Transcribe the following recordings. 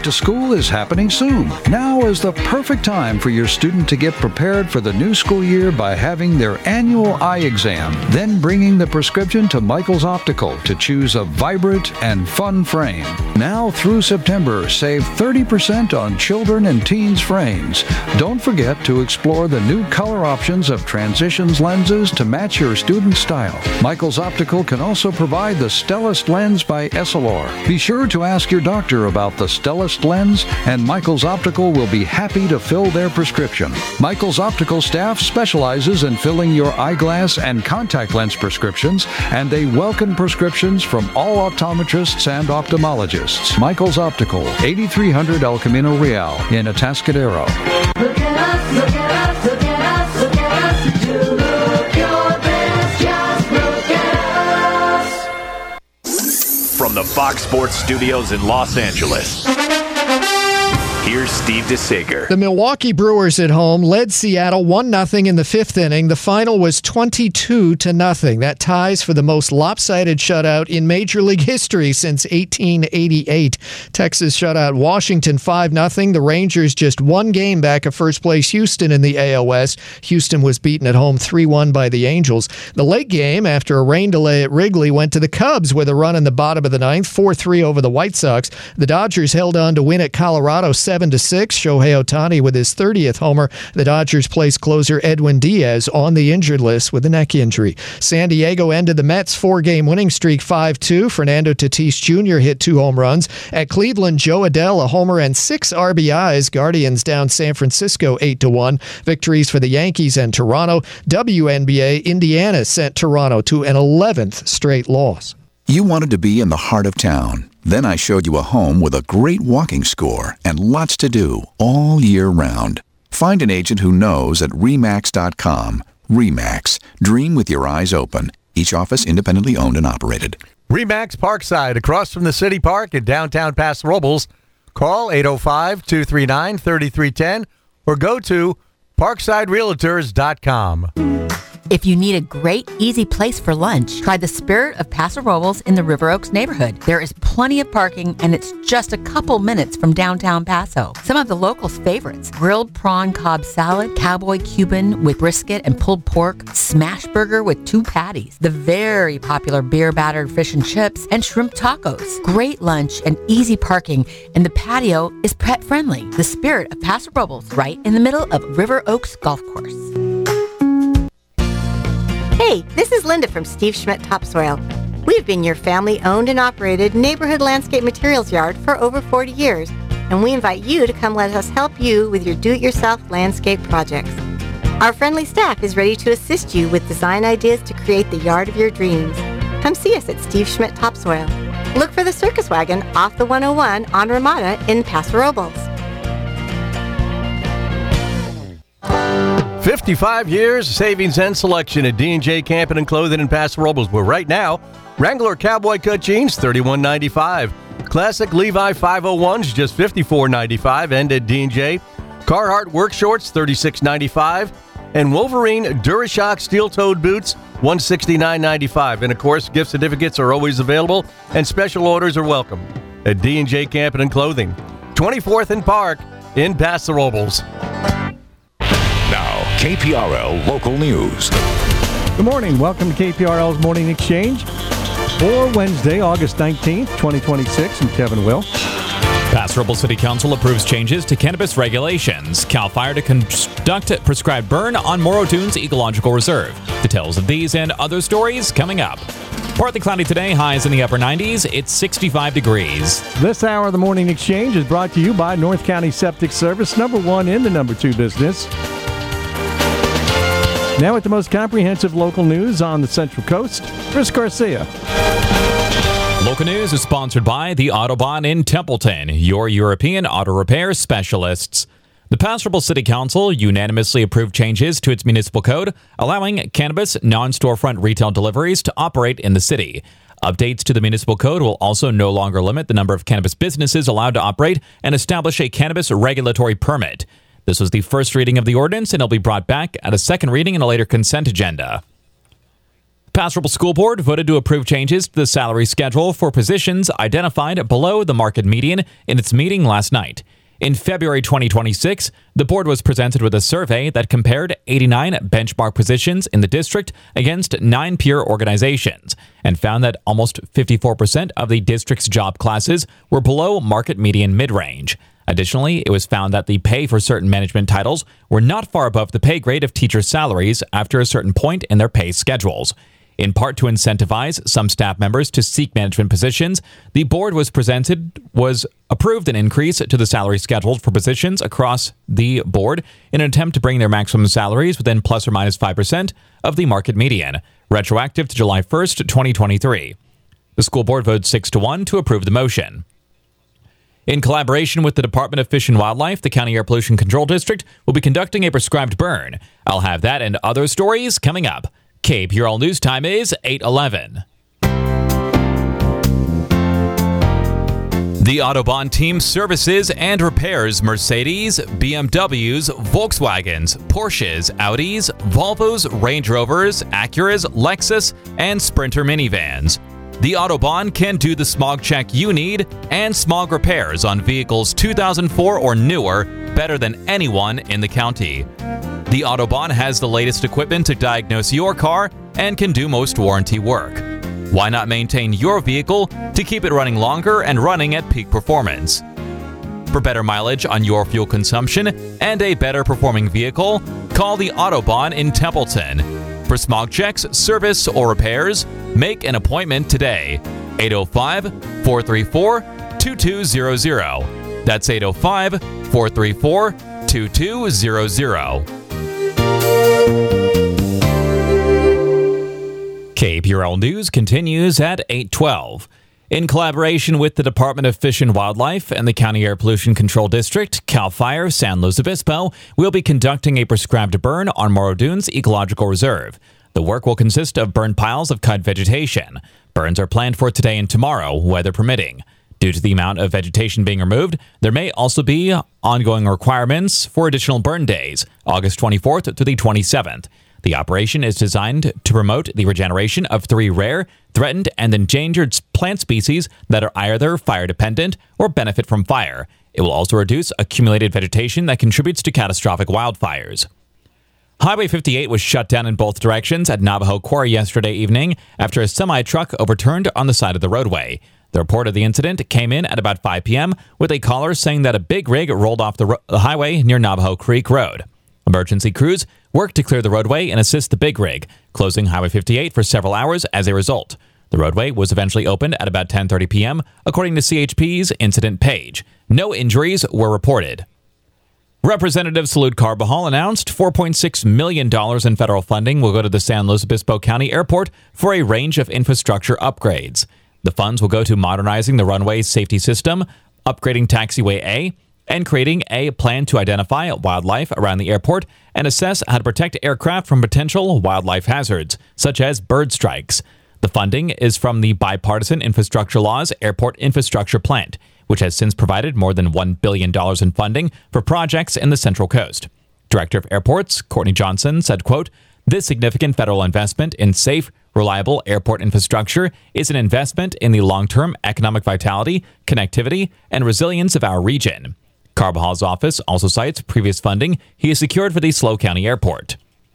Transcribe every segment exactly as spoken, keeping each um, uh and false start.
to school is happening soon. Now is the perfect time for your student to get prepared for the new school year by having their annual eye exam, then bringing the prescription to Michael's Optical to choose a vibrant and fun frame. Now through September, save thirty percent on children and teens frames. Don't forget to explore the new color options of Transitions lenses to match your student's style. Michael's Optical can also provide the Stellest lens by Essilor. Be sure to ask your doctor about the Stellest lens, and Michael's Optical will be happy to fill their prescription. Michael's Optical staff specializes in filling your eyeglass and contact lens prescriptions, and they welcome prescriptions from all optometrists and ophthalmologists. Michael's Optical, eighty-three hundred El Camino Real in Atascadero. Look at us, look at us, look at us, look at us. You look your best, just look at us. From the Fox Sports Studios in Los Angeles, here's Steve DeSager. The Milwaukee Brewers at home led Seattle one nothing in the fifth inning. The final was twenty-two to nothing. That ties for the most lopsided shutout in Major League history since eighteen eighty-eight. Texas shut out Washington five nothing. The Rangers just one game back of first place Houston in the A L West. Houston was beaten at home three one by the Angels. The late game, after a rain delay at Wrigley, went to the Cubs with a run in the bottom of the ninth, four three over the White Sox. The Dodgers held on to win at Colorado seven to six. Shohei Ohtani with his thirtieth homer. The Dodgers placed closer Edwin Diaz on the injured list with a neck injury. San Diego ended the Mets' four-game winning streak five two. Fernando Tatis Junior hit two home runs. At Cleveland, Joe Adell a homer and six R B Is. Guardians down San Francisco eight to one. Victories for the Yankees and Toronto. W N B A, Indiana sent Toronto to an eleventh straight loss. You wanted to be in the heart of town. Then I showed you a home with a great walking score and lots to do all year round. Find an agent who knows at Remax dot com. Remax. Dream with your eyes open. Each office independently owned and operated. Remax Parkside, across from the City Park in downtown Paso Robles. Call eight oh five, two three nine, three three one zero or go to parkside realtors dot com. If you need a great, easy place for lunch, try the Spirit of Paso Robles in the River Oaks neighborhood. There is plenty of parking, and it's just a couple minutes from downtown Paso. Some of the locals' favorites: grilled prawn Cobb salad, cowboy Cuban with brisket and pulled pork, smash burger with two patties, the very popular beer-battered fish and chips, and shrimp tacos. Great lunch and easy parking, and the patio is pet-friendly. The Spirit of Paso Robles, right in the middle of River Oaks Golf Course. Hey, this is Linda from Steve Schmidt Topsoil. We've been your family-owned and operated neighborhood landscape materials yard for over forty years, and we invite you to come let us help you with your do-it-yourself landscape projects. Our friendly staff is ready to assist you with design ideas to create the yard of your dreams. Come see us at Steve Schmidt Topsoil. Look for the circus wagon off the one oh one on Ramada in Paso Robles. fifty-five years of savings and selection at D and J Camping and Clothing in Paso Robles, where right now, Wrangler Cowboy Cut Jeans, thirty-one ninety-five. Classic Levi five oh ones, just fifty-four ninety-five. And at D and J, Carhartt Work Shorts, thirty-six ninety-five. And Wolverine DuraShock Steel-Toed Boots, one sixty-nine ninety-five. And of course, gift certificates are always available, and special orders are welcome at D and J Camping and Clothing, twenty-fourth and Park in Paso Robles. Now, K P R L Local News. Good morning. Welcome to K P R L's Morning Exchange for Wednesday, August nineteenth, twenty twenty-six. I'm Kevin Will. Paso Robles City Council approves changes to cannabis regulations. CAL FIRE to conduct prescribed burn on Morro Dunes Ecological Reserve. Details of these and other stories coming up. Partly cloudy today, highs in the upper nineties. It's sixty-five degrees. This hour of the Morning Exchange is brought to you by North County Septic Service, number one in the number two business. Now with the most comprehensive local news on the Central Coast, Chris Garcia. Local news is sponsored by the Autobahn in Templeton, your European auto repair specialists. The Paso Robles City Council unanimously approved changes to its municipal code, allowing cannabis non-storefront retail deliveries to operate in the city. Updates to the municipal code will also no longer limit the number of cannabis businesses allowed to operate and establish a cannabis regulatory permit. This was the first reading of the ordinance, and it'll be brought back at a second reading in a later consent agenda. Pass Roble School Board voted to approve changes to the salary schedule for positions identified below the market median in its meeting last night. In February twenty twenty-six, the board was presented with a survey that compared eighty-nine benchmark positions in the district against nine peer organizations and found that almost fifty-four percent of the district's job classes were below market median mid-range. Additionally, it was found that the pay for certain management titles were not far above the pay grade of teacher salaries after a certain point in their pay schedules. In part to incentivize some staff members to seek management positions, the board was presented was approved an increase to the salary schedule for positions across the board in an attempt to bring their maximum salaries within plus or minus five percent of the market median, retroactive to July first, twenty twenty-three. The school board voted six to one to approve the motion. In collaboration with the Department of Fish and Wildlife, the County Air Pollution Control District will be conducting a prescribed burn. I'll have that and other stories coming up. K P R L News Time is eight eleven. The Autobahn team services and repairs Mercedes, B M Ws, Volkswagens, Porsches, Audis, Volvos, Range Rovers, Acuras, Lexus, and Sprinter minivans. The Autobahn can do the smog check you need and smog repairs on vehicles two thousand four or newer better than anyone in the county. The Autobahn has the latest equipment to diagnose your car and can do most warranty work. Why not maintain your vehicle to keep it running longer and running at peak performance? For better mileage on your fuel consumption and a better performing vehicle, call the Autobahn in Templeton. For smog checks, service, or repairs, make an appointment today. eight oh five, four three four, two two zero zero. That's eight oh five, four three four, two two zero zero. K P R L News continues at eight twelve. In collaboration with the Department of Fish and Wildlife and the County Air Pollution Control District, CAL FIRE San Luis Obispo will be conducting a prescribed burn on Morro Dunes Ecological Reserve. The work will consist of burn piles of cut vegetation. Burns are planned for today and tomorrow, weather permitting. Due to the amount of vegetation being removed, there may also be ongoing requirements for additional burn days, August twenty-fourth to the twenty-seventh. The operation is designed to promote the regeneration of three rare, threatened, and endangered plant species that are either fire-dependent or benefit from fire. It will also reduce accumulated vegetation that contributes to catastrophic wildfires. Highway fifty-eight was shut down in both directions at Navajo Quarry yesterday evening after a semi-truck overturned on the side of the roadway. The report of the incident came in at about five p.m. with a caller saying that a big rig rolled off the, ro- the highway near Navajo Creek Road. Emergency crews worked to clear the roadway and assist the big rig, closing Highway fifty-eight for several hours as a result. The roadway was eventually opened at about ten thirty p.m., according to C H P's incident page. No injuries were reported. Representative Salud Carbajal announced four point six million dollars in federal funding will go to the San Luis Obispo County Airport for a range of infrastructure upgrades. The funds will go to modernizing the runway safety system, upgrading Taxiway A, and creating a plan to identify wildlife around the airport and assess how to protect aircraft from potential wildlife hazards, such as bird strikes. The funding is from the Bipartisan Infrastructure Law's Airport Infrastructure Plan, which has since provided more than one billion dollars in funding for projects in the Central Coast. Director of Airports, Courtney Johnson, said, quote, "This significant federal investment in safe, reliable airport infrastructure is an investment in the long-term economic vitality, connectivity, and resilience of our region." Carvajal's office also cites previous funding he has secured for the SLO County Airport.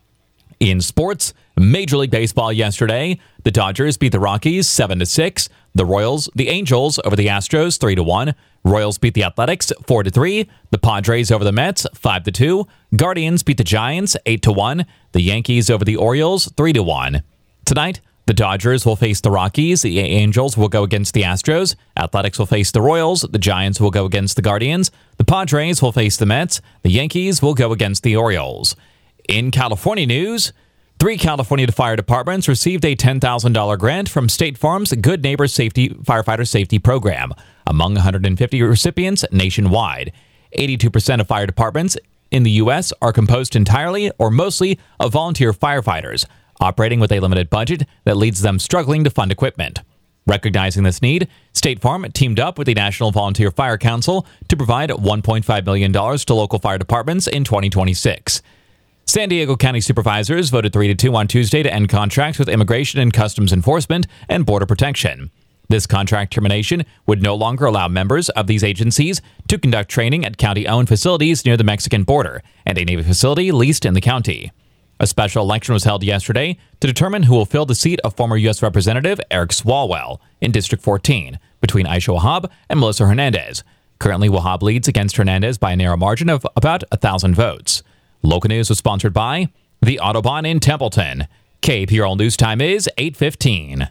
In sports, Major League Baseball yesterday, the Dodgers beat the Rockies seven to six, the Royals, the Angels over the Astros three to one, Royals beat the Athletics four to three, the Padres over the Mets five to two, Guardians beat the Giants eight to one, the Yankees over the Orioles three to one. Tonight, the Dodgers will face the Rockies, the Angels will go against the Astros, Athletics will face the Royals, the Giants will go against the Guardians, the Padres will face the Mets, the Yankees will go against the Orioles. In California news, three California fire departments received a ten thousand dollars grant from State Farm's Good Neighbor Safety Firefighter Safety Program, among one hundred fifty recipients nationwide. eighty-two percent of fire departments in the U S are composed entirely or mostly of volunteer firefighters, operating with a limited budget that leads them struggling to fund equipment. Recognizing this need, State Farm teamed up with the National Volunteer Fire Council to provide one point five million dollars to local fire departments in twenty twenty-six. San Diego County supervisors voted three to two on Tuesday to end contracts with Immigration and Customs Enforcement and Border Protection. This contract termination would no longer allow members of these agencies to conduct training at county-owned facilities near the Mexican border and a Navy facility leased in the county. A special election was held yesterday to determine who will fill the seat of former U S Representative Eric Swalwell in District fourteen between Aisha Wahab and Melissa Hernandez. Currently, Wahab leads against Hernandez by a narrow margin of about one thousand votes. Local News was sponsored by the Autobahn in Templeton. K P R L News Time is eight fifteen.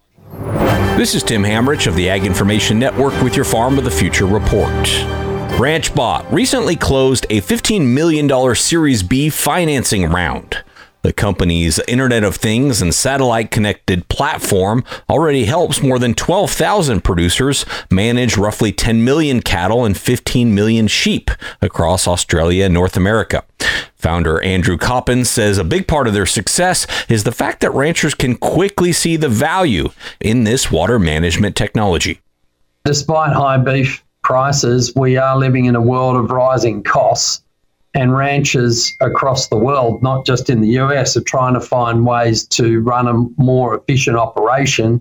This is Tim Hamrich of the Ag Information Network with your Farm of the Future report. RanchBot recently closed a fifteen million dollars Series B financing round. The company's Internet of Things and satellite-connected platform already helps more than twelve thousand producers manage roughly ten million cattle and fifteen million sheep across Australia and North America. Founder Andrew Coppins says a big part of their success is the fact that ranchers can quickly see the value in this water management technology. Despite high beef prices, we are living in a world of rising costs, and ranchers across the world, not just in the U S, are trying to find ways to run a more efficient operation.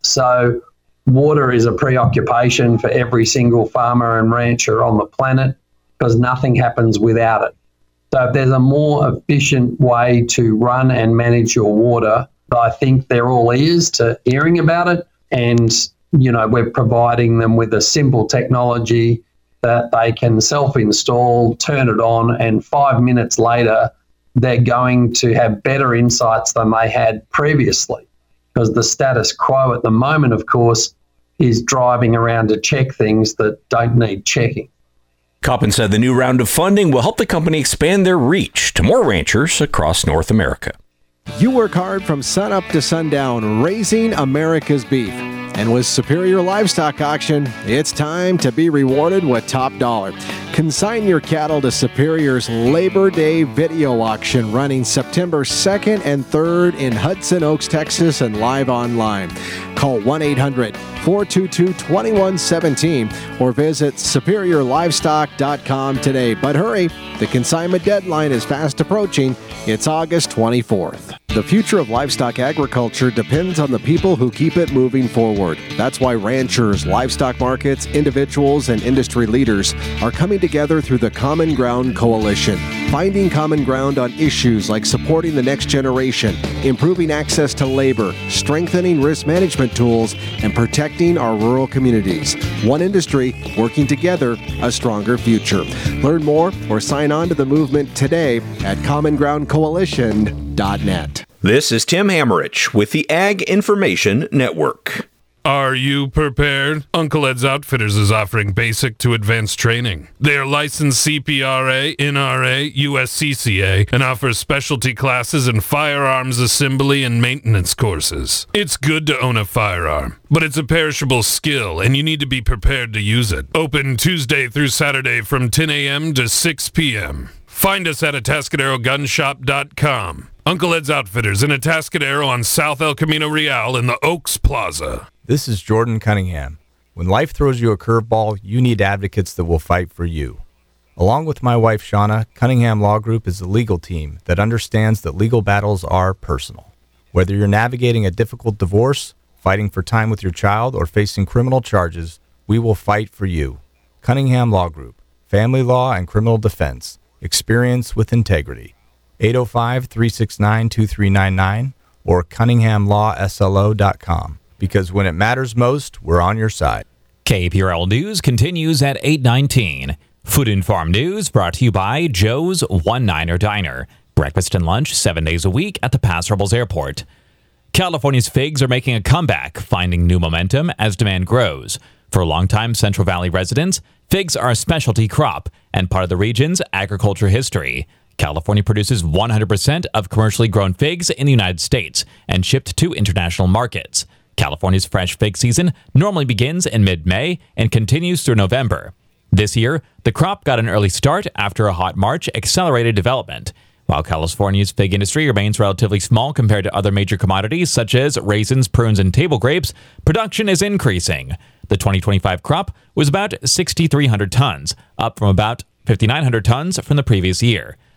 So water is a preoccupation for every single farmer and rancher on the planet because nothing happens without it. So if there's a more efficient way to run and manage your water, I think they're all ears to hearing about it. And, you know, we're providing them with a simple technology that they can self-install, turn it on, and five minutes later, they're going to have better insights than they had previously. Because the status quo at the moment, of course, is driving around to check things that don't need checking. Coppins said the new round of funding will help the company expand their reach to more ranchers across North America. You work hard from sunup to sundown, raising America's beef. And with Superior Livestock Auction, it's time to be rewarded with top dollar. Consign your cattle to Superior's Labor Day video auction running September second and third in Hudson Oaks, Texas, and live online. Call one eight hundred, four two two, two one one seven or visit superior livestock dot com today. But hurry, the consignment deadline is fast approaching. It's August twenty-fourth. The future of livestock agriculture depends on the people who keep it moving forward. That's why ranchers, livestock markets, individuals, and industry leaders are coming together through the Common Ground Coalition, finding common ground on issues like supporting the next generation, improving access to labor, strengthening risk management tools, and protecting our rural communities. One industry working together, a stronger future. Learn more or sign on to the movement today at common ground coalition dot net. This is Tim Hamrich with the Ag Information Network. Are you prepared? Uncle Ed's Outfitters is offering basic to advanced training. They are licensed C P R A, N R A, U S C C A, and offers specialty classes in firearms assembly and maintenance courses. It's good to own a firearm, but it's a perishable skill, and you need to be prepared to use it. Open Tuesday through Saturday from ten a.m. to six p.m. Find us at atascadero gun shop dot com. Uncle Ed's Outfitters in Atascadero on South El Camino Real in the Oaks Plaza. This is Jordan Cunningham. When life throws you a curveball, you need advocates that will fight for you. Along with my wife, Shauna, Cunningham Law Group is a legal team that understands that legal battles are personal. Whether you're navigating a difficult divorce, fighting for time with your child, or facing criminal charges, we will fight for you. Cunningham Law Group, family law and criminal defense, experience with integrity. eight oh five, three six nine, two three nine nine or cunningham law s l o dot com. Because when it matters most, we're on your side. K P R L News continues at eight nineteen. Food and Farm News brought to you by Joe's One Niner Diner. Breakfast and lunch seven days a week at the Paso Robles Airport. California's figs are making a comeback, finding new momentum as demand grows. For longtime Central Valley residents, figs are a specialty crop and part of the region's agriculture history. California produces one hundred percent of commercially grown figs in the United States and shipped to international markets. California's fresh fig season normally begins in mid-May and continues through November. This year, the crop got an early start after a hot March accelerated development. While California's fig industry remains relatively small compared to other major commodities such as raisins, prunes, and table grapes, production is increasing. The twenty twenty-five crop was about six thousand three hundred tons, up from about five thousand nine hundred tons from the previous year.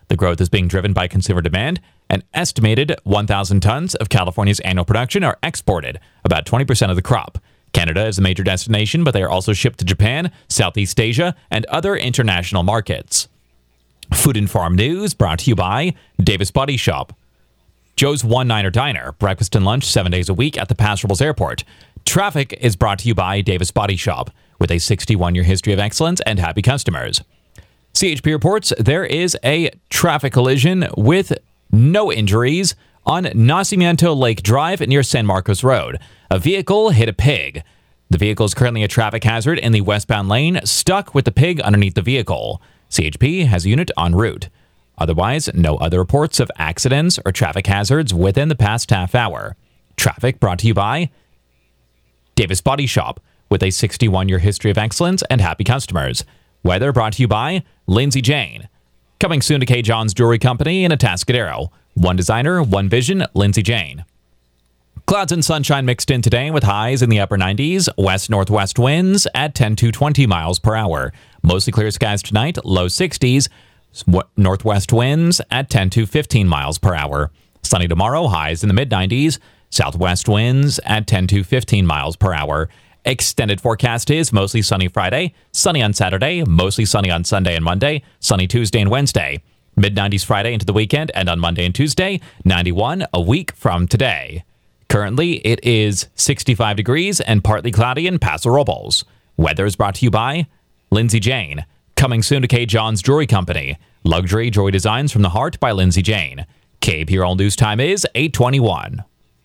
The growth is being driven by consumer demand. An estimated one thousand tons of California's annual production are exported, about twenty percent of the crop. Canada is a major destination, but they are also shipped to Japan, Southeast Asia, and other international markets. Food and Farm News brought to you by Davis Body Shop. Joe's One Niner Diner, breakfast and lunch seven days a week at the Paso Robles Airport. Traffic is brought to you by Davis Body Shop, with a sixty-one-year history of excellence and happy customers. C H P reports there is a traffic collision with no injuries on Nacimiento Lake Drive near San Marcos Road. A vehicle hit a pig. The vehicle is currently a traffic hazard in the westbound lane, stuck with the pig underneath the vehicle. C H P has a unit en route. Otherwise, no other reports of accidents or traffic hazards within the past half hour. Traffic brought to you by Davis Body Shop, with a sixty-one-year history of excellence and happy customers. Weather brought to you by Lindsay Jane. Coming soon to K. John's Jewelry Company in Atascadero. One designer, one vision, Lindsay Jane. Clouds and sunshine mixed in today with highs in the upper nineties, west-northwest winds at ten to twenty miles per hour. Mostly clear skies tonight, low sixties, northwest winds at ten to fifteen miles per hour. Sunny tomorrow, highs in the mid-nineties, southwest winds at ten to fifteen miles per hour. Extended forecast is mostly sunny Friday, sunny on Saturday, mostly sunny on Sunday and Monday, sunny Tuesday and Wednesday. mid-nineties Friday into the weekend, and on Monday and Tuesday, ninety-one a week from today. Currently, it is sixty-five degrees and partly cloudy in Paso Robles. Weather is brought to you by Lindsay Jane. Coming soon to K. John's Jewelry Company. Luxury Jewelry Designs from the Heart by Lindsay Jane. K P R L News Time is eight twenty-one.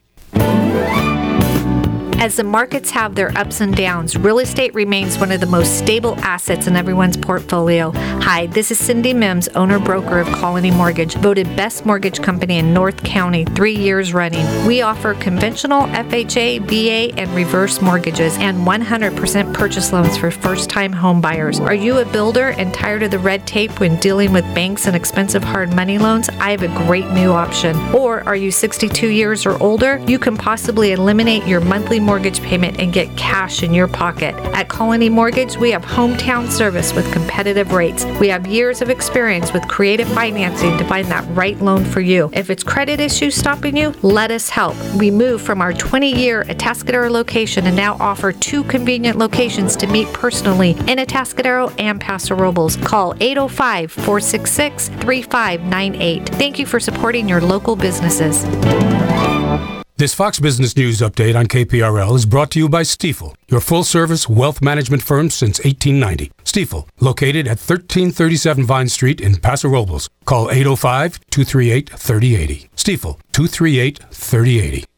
As the markets have their ups and downs, real estate remains one of the most stable assets in everyone's portfolio. Hi, this is Cindy Mims, owner-broker of Colony Mortgage, voted best mortgage company in North County three years running. We offer conventional F H A, V A, and reverse mortgages and one hundred percent purchase loans for first-time home buyers. Are you a builder and tired of the red tape when dealing with banks and expensive hard money loans? I have a great new option. Or are you sixty-two years or older? You can possibly eliminate your monthly mortgage mortgage payment and get cash in your pocket. At Colony Mortgage, we have hometown service with competitive rates. We have years of experience with creative financing to find that right loan for you. If it's credit issues stopping you, let us help. We moved from our twenty-year Atascadero location and now offer two convenient locations to meet personally in Atascadero and Paso Robles. Call eight oh five, four six six, three five nine eight. Thank you for supporting your local businesses. This Fox Business News update on K P R L is brought to you by Stifel, your full-service wealth management firm since eighteen ninety. Stifel, located at thirteen thirty-seven Vine Street in Paso Robles. Call eight oh five, two three eight, three oh eight oh. Stifel, two three eight, three oh eight oh.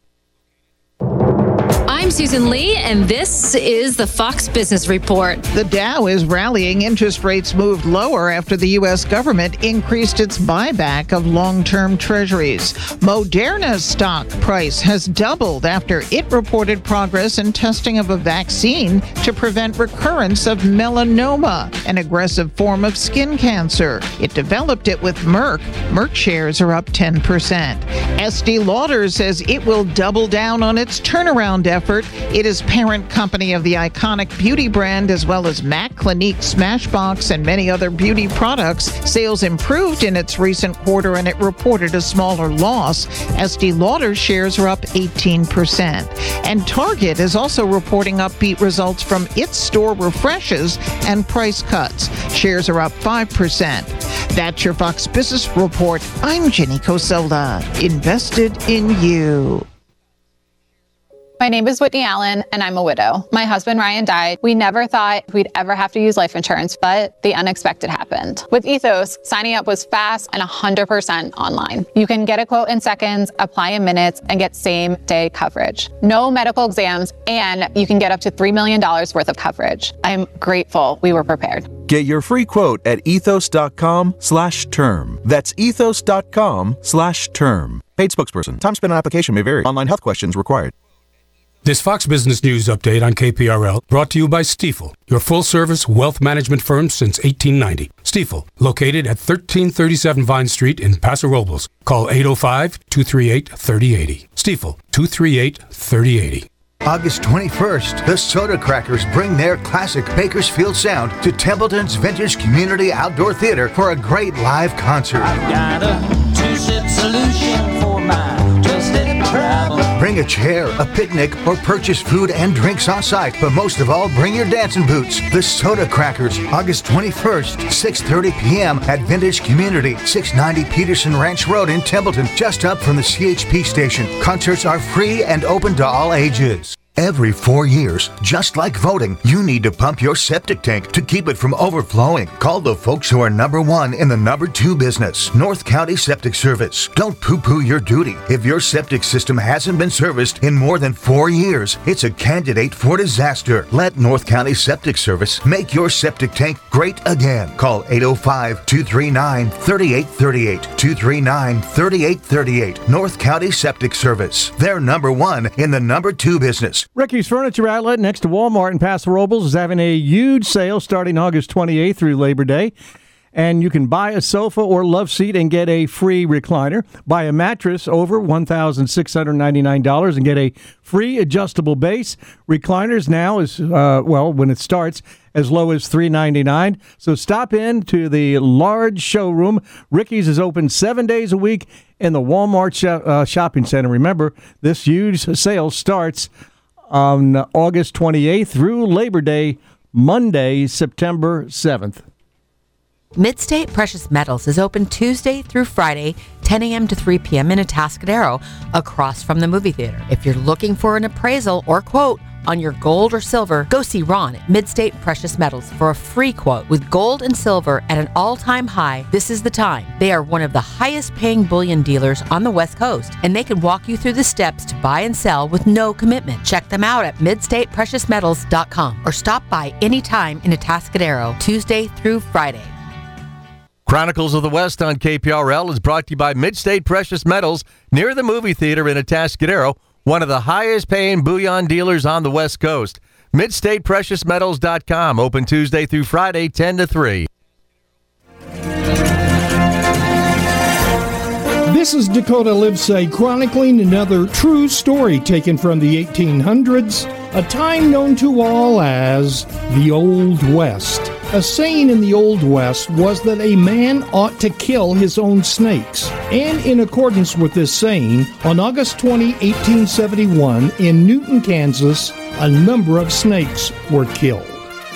I'm Susan Lee, and this is the Fox Business Report. The Dow is rallying. Interest rates moved lower after the U S government increased its buyback of long-term treasuries. Moderna's stock price has doubled after it reported progress in testing of a vaccine to prevent recurrence of melanoma, an aggressive form of skin cancer. It developed it with Merck. Merck shares are up ten percent. Estee Lauder says it will double down on its turnaround effort. It is parent company of the iconic beauty brand as well as MAC, Clinique, Smashbox, and many other beauty products. Sales improved in its recent quarter and it reported a smaller loss. Estee Lauder shares are up eighteen percent. And Target is also reporting upbeat results from its store refreshes and price cuts. Shares are up five percent. That's your Fox Business Report. I'm Jenny Cosola. Invested in you. My name is Whitney Allen, and I'm a widow. My husband, Ryan, died. We never thought we'd ever have to use life insurance, but the unexpected happened. With Ethos, signing up was fast and one hundred percent online. You can get a quote in seconds, apply in minutes, and get same-day coverage. No medical exams, and you can get up to three million dollars worth of coverage. I'm grateful we were prepared. Get your free quote at ethos.com slash term. That's ethos.com slash term. Paid spokesperson. Time spent on application may vary. Online health questions required. This Fox Business News update on K P R L brought to you by Stifel, your full-service wealth management firm since eighteen ninety. Stifel, located at thirteen thirty-seven Vine Street in Paso Robles. Call eight oh five, two three eight, three oh eight oh. Stifel, two three eight, three oh eight oh. August twenty-first, the Soda Crackers bring their classic Bakersfield sound to Templeton's Vintage Community Outdoor Theater for a great live concert. I've got a two-step solution for my twisted problem. Bring a chair, a picnic, or purchase food and drinks on site, but most of all, bring your dancing boots. The Soda Crackers, August twenty-first, six thirty p.m. at Vintage Community, six ninety Peterson Ranch Road in Templeton, just up from the C H P station. Concerts are free and open to all ages. Every four years, just like voting, you need to pump your septic tank to keep it from overflowing. Call the folks who are number one in the number two business, North County Septic Service. Don't poo-poo your duty. If your septic system hasn't been serviced in more than four years, it's a candidate for disaster. Let North County Septic Service make your septic tank great again. Call eight oh five, two three nine, three eight three eight, two three nine, three eight three eight. North County Septic Service. They're number one in the number two business. Ricky's Furniture Outlet next to Walmart in Paso Robles is having a huge sale starting August twenty-eighth through Labor Day. And you can buy a sofa or love seat and get a free recliner. Buy a mattress over one thousand six hundred ninety-nine dollars and get a free adjustable base. Recliners now is, uh, well, when it starts, as low as three hundred ninety-nine dollars. So stop in to the large showroom. Ricky's is open seven days a week in the Walmart sh- uh, shopping center. Remember, this huge sale starts on August twenty-eighth through Labor Day, Monday, September seventh. Midstate Precious Metals is open Tuesday through Friday, ten a.m. to three p.m. in Atascadero, across from the movie theater. If you're looking for an appraisal or quote on your gold or silver, go see Ron at Midstate Precious Metals for a free quote. With gold and silver at an all-time high, this is the time. They are one of the highest-paying bullion dealers on the West Coast, and they can walk you through the steps to buy and sell with no commitment. Check them out at midstate precious metals dot com or stop by anytime in Atascadero, Tuesday through Friday. Chronicles of the West on K P R L is brought to you by Midstate Precious Metals near the movie theater in Atascadero, one of the highest paying bullion dealers on the West Coast. midstate precious metals dot com, open Tuesday through Friday, ten to three. This is Dakota Livesay chronicling another true story taken from the eighteen hundreds, a time known to all as the Old West. A saying in the Old West was that a man ought to kill his own snakes. And in accordance with this saying, on August twentieth, eighteen seventy-one, in Newton, Kansas, a number of snakes were killed.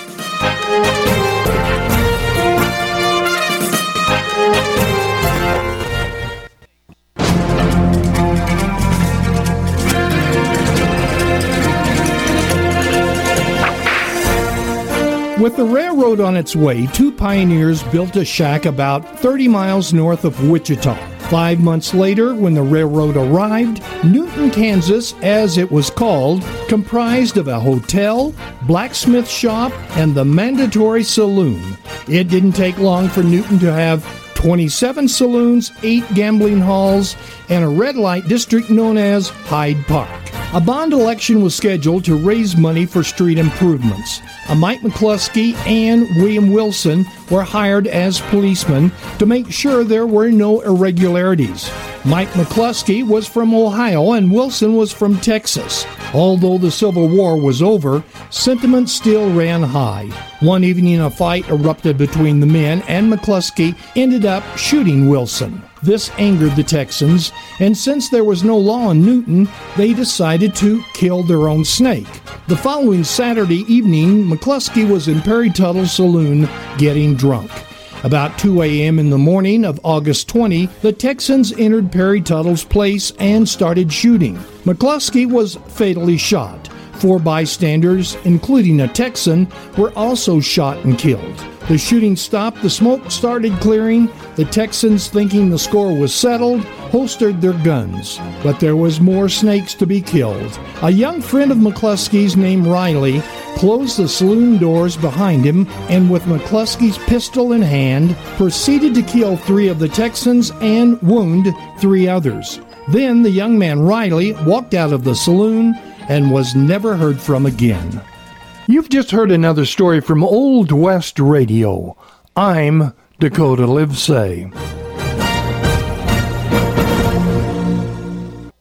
With the railroad on its way, two pioneers built a shack about thirty miles north of Wichita. Five months later, when the railroad arrived, Newton, Kansas, as it was called, comprised of a hotel, blacksmith shop, and the mandatory saloon. It didn't take long for Newton to have twenty-seven saloons, eight gambling halls, and a red light district known as Hyde Park. A bond election was scheduled to raise money for street improvements. A Mike McCluskey and William Wilson were hired as policemen to make sure there were no irregularities. Mike McCluskey was from Ohio and Wilson was from Texas. Although the Civil War was over, sentiment still ran high. One evening, a fight erupted between the men, and McCluskey ended up shooting Wilson. This angered the Texans, and since there was no law in Newton, they decided to kill their own snake. The following Saturday evening, McCluskey was in Perry Tuttle's saloon getting drunk. About two a.m. in the morning of August twentieth, the Texans entered Perry Tuttle's place and started shooting. McCluskey was fatally shot. Four bystanders, including a Texan, were also shot and killed. The shooting stopped, the smoke started clearing. The Texans, thinking the score was settled, holstered their guns. But there was more snakes to be killed. A young friend of McCluskey's named Riley closed the saloon doors behind him and with McCluskey's pistol in hand proceeded to kill three of the Texans and wound three others. Then the young man Riley walked out of the saloon and was never heard from again. You've just heard another story from Old West Radio. I'm Dakota Livesay.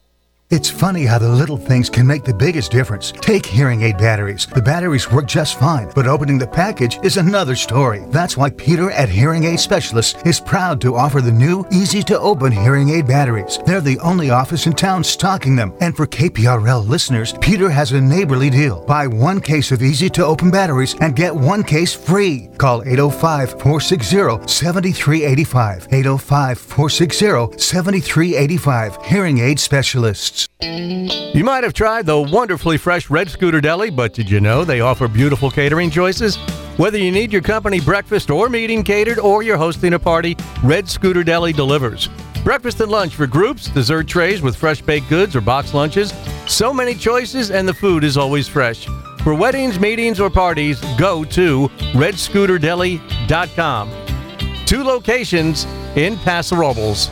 It's funny how the little things can make the biggest difference. Take hearing aid batteries. The batteries work just fine, but opening the package is another story. That's why Peter at Hearing Aid Specialists is proud to offer the new, easy-to-open hearing aid batteries. They're the only office in town stocking them. And for K P R L listeners, Peter has a neighborly deal. Buy one case of easy-to-open batteries and get one case free. Call eight oh five, four six zero, seven three eight five. eight oh five, four six zero, seven three eight five. Hearing Aid Specialists. You might have tried the wonderfully fresh Red Scooter Deli, but did you know they offer beautiful catering choices? Whether you need your company breakfast or meeting catered or you're hosting a party, Red Scooter Deli delivers. Breakfast and lunch for groups, dessert trays with fresh baked goods or box lunches. So many choices and the food is always fresh. For weddings, meetings, or parties, go to red scooter deli dot com. Two locations in Paso Robles.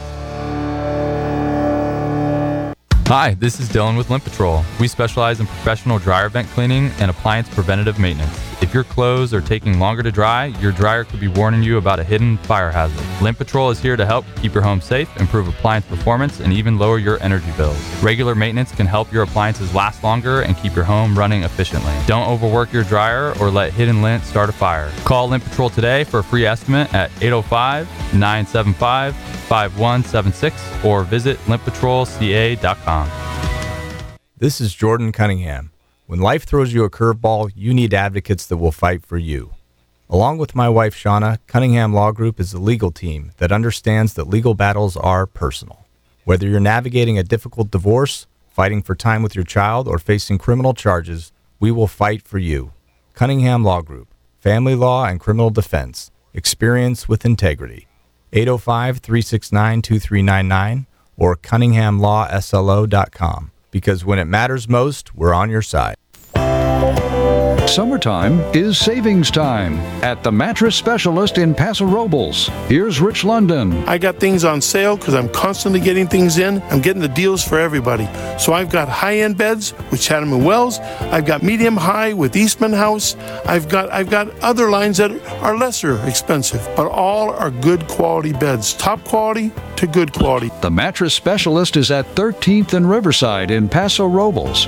Hi, this is Dylan with Lint Patrol. We specialize in professional dryer vent cleaning and appliance preventative maintenance. If your clothes are taking longer to dry, your dryer could be warning you about a hidden fire hazard. Lint Patrol is here to help keep your home safe, improve appliance performance, and even lower your energy bills. Regular maintenance can help your appliances last longer and keep your home running efficiently. Don't overwork your dryer or let hidden lint start a fire. Call Lint Patrol today for a free estimate at eight oh five, nine seven five, five one seven six or visit lint patrol c a dot com. This is Jordan Cunningham. When life throws you a curveball, you need advocates that will fight for you. Along with my wife, Shauna, Cunningham Law Group is a legal team that understands that legal battles are personal. Whether you're navigating a difficult divorce, fighting for time with your child, or facing criminal charges, we will fight for you. Cunningham Law Group. Family law and criminal defense. Experience with integrity. eight oh five, three six nine, two three nine nine or cunningham law s l o dot com. Because when it matters most, we're on your side. Summertime is savings time at the Mattress Specialist in Paso Robles. Here's Rich London. I got things on sale because I'm constantly getting things in. I'm getting the deals for everybody. So I've got high-end beds with Chatham and Wells. I've got medium-high with Eastman House. I've got I've got other lines that are lesser expensive, but all are good quality beds. Top quality to good quality. The Mattress Specialist is at thirteenth and Riverside in Paso Robles.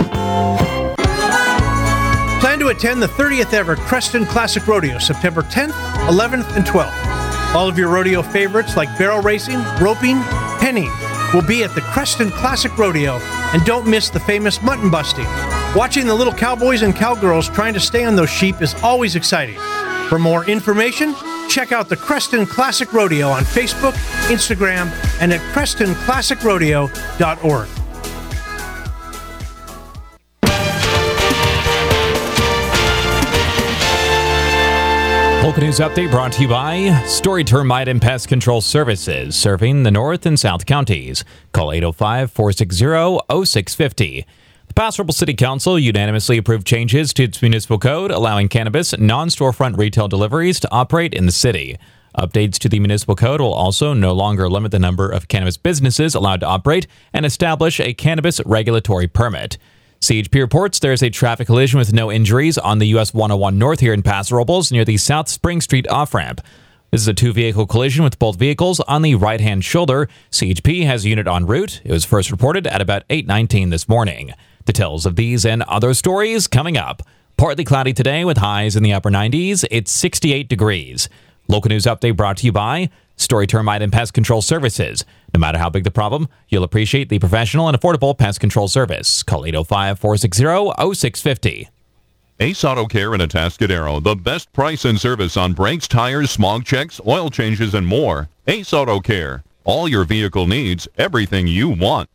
Plan to attend the thirtieth ever Creston Classic Rodeo, September tenth, eleventh, and twelfth. All of your rodeo favorites like barrel racing, roping, penning will be at the Creston Classic Rodeo, and don't miss the famous mutton busting. Watching the little cowboys and cowgirls trying to stay on those sheep is always exciting. For more information, check out the Creston Classic Rodeo on Facebook, Instagram, and at creston classic rodeo dot org. Local news update brought to you by Story Termite and Pest Control Services, serving the North and South counties. Call eight oh five, four six zero, oh six five oh. The Paso Robles City Council unanimously approved changes to its municipal code, allowing cannabis non-storefront retail deliveries to operate in the city. Updates to the municipal code will also no longer limit the number of cannabis businesses allowed to operate and establish a cannabis regulatory permit. C H P reports there's a traffic collision with no injuries on the U S one oh one North here in Paso Robles near the South Spring Street off-ramp. This is a two-vehicle collision with both vehicles on the right-hand shoulder. C H P has a unit en route. It was first reported at about eight nineteen this morning. Details of these and other stories coming up. Partly cloudy today with highs in the upper nineties. It's sixty-eight degrees. Local news update brought to you by Story Termite and Pest Control Services. No matter how big the problem, you'll appreciate the professional and affordable pest control service. Call eight oh five, four six zero, oh six five oh. Ace Auto Care in Atascadero. The best price and service on brakes, tires, smog checks, oil changes, and more. Ace Auto Care. All your vehicle needs, everything you want.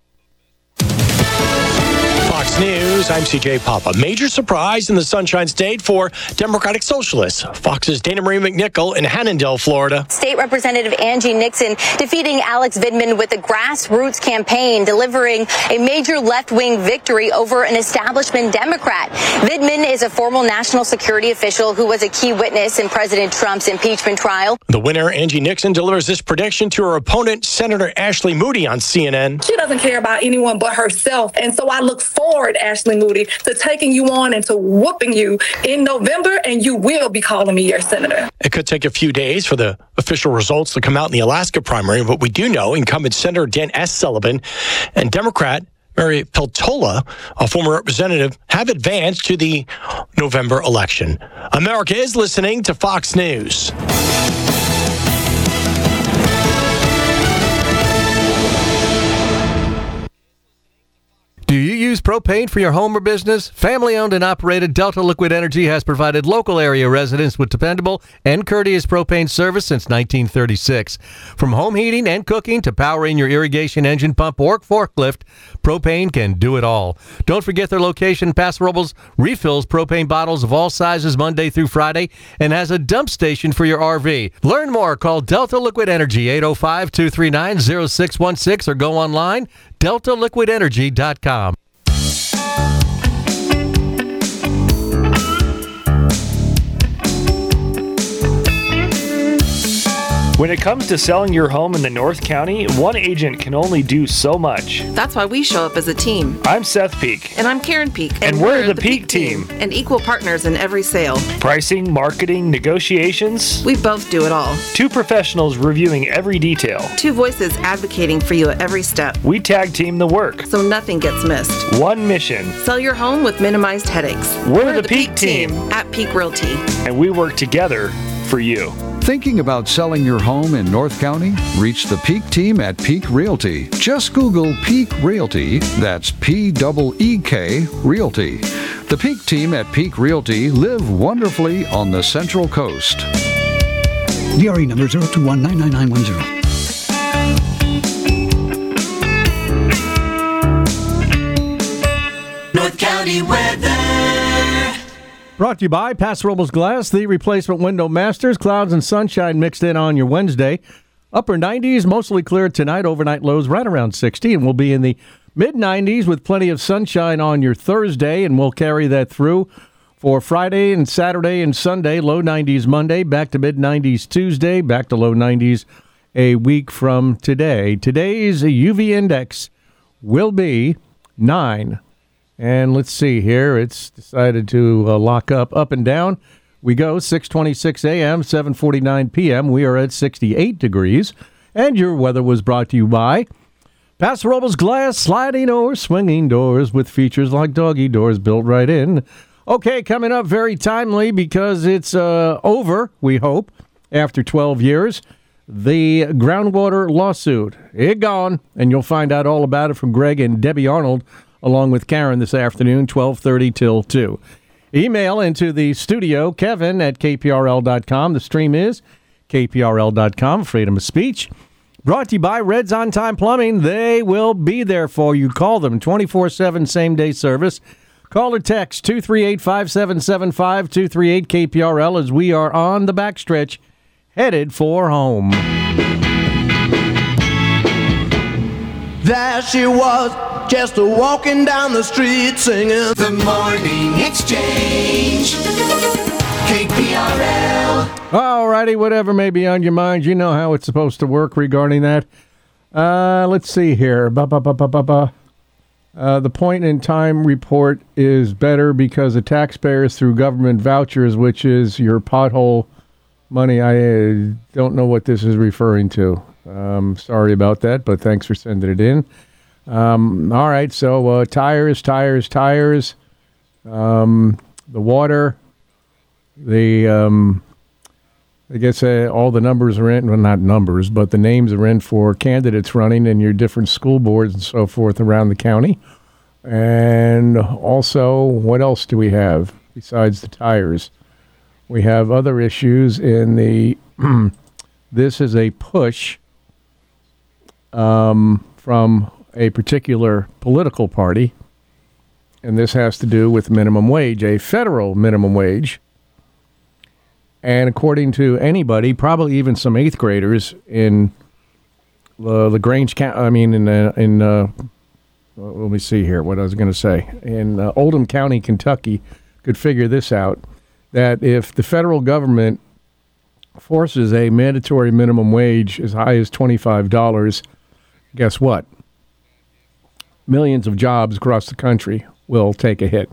Fox News, I'm C J Papa. Major surprise in the Sunshine State for Democratic Socialists. Fox's Dana Marie McNichol in Hannondale, Florida. State Representative Angie Nixon defeating Alex Vidman with a grassroots campaign, delivering a major left-wing victory over an establishment Democrat. Vidman is a former national security official who was a key witness in President Trump's impeachment trial. The winner, Angie Nixon, delivers this prediction to her opponent, Senator Ashley Moody, on C N N. She doesn't care about anyone but herself, and so I look forward, Ashley Moody, to taking you on and to whooping you in November, and you will be calling me your senator. It could take a few days for the official results to come out in the Alaska primary, but we do know incumbent Senator Dan S. Sullivan and Democrat Mary Peltola, a former representative, have advanced to the November election. America is listening to Fox News. Do you use propane for your home or business? Family-owned and operated Delta Liquid Energy has provided local area residents with dependable and courteous propane service since nineteen thirty-six. From home heating and cooking to powering your irrigation engine pump or forklift, propane can do it all. Don't forget their location. Paso Robles refills propane bottles of all sizes Monday through Friday and has a dump station for your R V. Learn more. Call Delta Liquid Energy, eight oh five, two three nine, oh six one six, or go online, delta liquid energy dot com. When it comes to selling your home in the North County, one agent can only do so much. That's why we show up as a team. I'm Seth Peak. And I'm Karen Peak. And, and we're, we're the, the Peak, Peak team. team. And equal partners in every sale. Pricing, marketing, negotiations. We both do it all. Two professionals reviewing every detail. Two voices advocating for you at every step. We tag team the work. So nothing gets missed. One mission. Sell your home with minimized headaches. We're, we're the, the Peak, Peak team. team. At Peak Realty. And we work together for you. Thinking about selling your home in North County? Reach the Peak team at Peak Realty. Just Google Peak Realty. That's P E E K Realty. The Peak team at Peak Realty live wonderfully on the Central Coast. D R E number zero two one nine nine nine one zero. North County weather. Brought to you by Paso Robles Glass, the replacement window masters. Clouds and sunshine mixed in on your Wednesday. Upper nineties, mostly clear tonight. Overnight lows right around sixty, and we'll be in the mid nineties with plenty of sunshine on your Thursday, and we'll carry that through for Friday and Saturday and Sunday. Low nineties Monday, back to mid nineties Tuesday, back to low nineties a week from today. Today's U V index will be nine. And let's see here. It's decided to uh, lock up up and down. We go six twenty-six a.m., seven forty-nine p.m. We are at sixty-eight degrees. And your weather was brought to you by Paso Robles Glass, sliding or swinging doors with features like doggy doors built right in. Okay, coming up very timely because it's uh, over, we hope, after twelve years. The groundwater lawsuit. It gone. And you'll find out all about it from Greg and Debbie Arnold, along with Karen this afternoon, twelve thirty till two. Email into the studio, Kevin at K P R L dot com. The stream is K P R L dot com, freedom of speech. Brought to you by Reds On Time Plumbing. They will be there for you. Call them, twenty-four seven same-day service. Call or text two three eight, five seven seven five, two three eight K P R L as we are on the backstretch, headed for home. There she was, just a walking down the street singing The Morning Exchange, K P R L. All righty, whatever may be on your mind, you know how it's supposed to work regarding that. Uh, let's see here. Ba, ba, ba, ba, ba, ba. Uh, the point-in-time report is better because the taxpayers through government vouchers, which is your pothole money. I uh, don't know what this is referring to. Um, sorry about that, but thanks for sending it in. Um, all right, so uh, tires, tires, tires, um, the water, the, um, I guess uh, all the numbers are in, well, not numbers, but the names are in for candidates running in your different school boards and so forth around the county. And also, what else do we have besides the tires? We have other issues in the, this is a push um, from a particular political party, and this has to do with minimum wage, a federal minimum wage. And according to anybody, probably even some eighth graders in uh, LaGrange County, I mean, in, uh, in uh, let me see here what I was going to say, in uh, Oldham County, Kentucky, could figure this out, that if the federal government forces a mandatory minimum wage as high as twenty-five dollars, guess what? Millions of jobs across the country will take a hit.